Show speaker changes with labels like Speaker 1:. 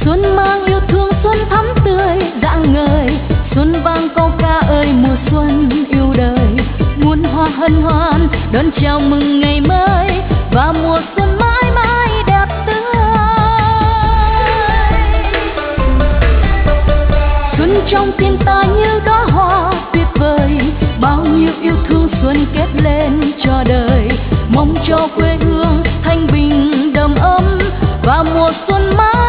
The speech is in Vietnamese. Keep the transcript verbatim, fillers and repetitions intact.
Speaker 1: Xuân mang yêu thương, xuân thắm tươi rạng ngời, xuân vang câu ca ơi mùa xuân yêu đời. Muôn hoa hân hoan đón chào mừng ngày mới và mùa xuân mãi mãi đẹp tươi. Xuân trong tim ta như đóa hoa tuyệt vời, bao nhiêu yêu thương xuân kết lên cho đời. Mong cho quê hương thanh bình đầm ấm và mùa xuân mãi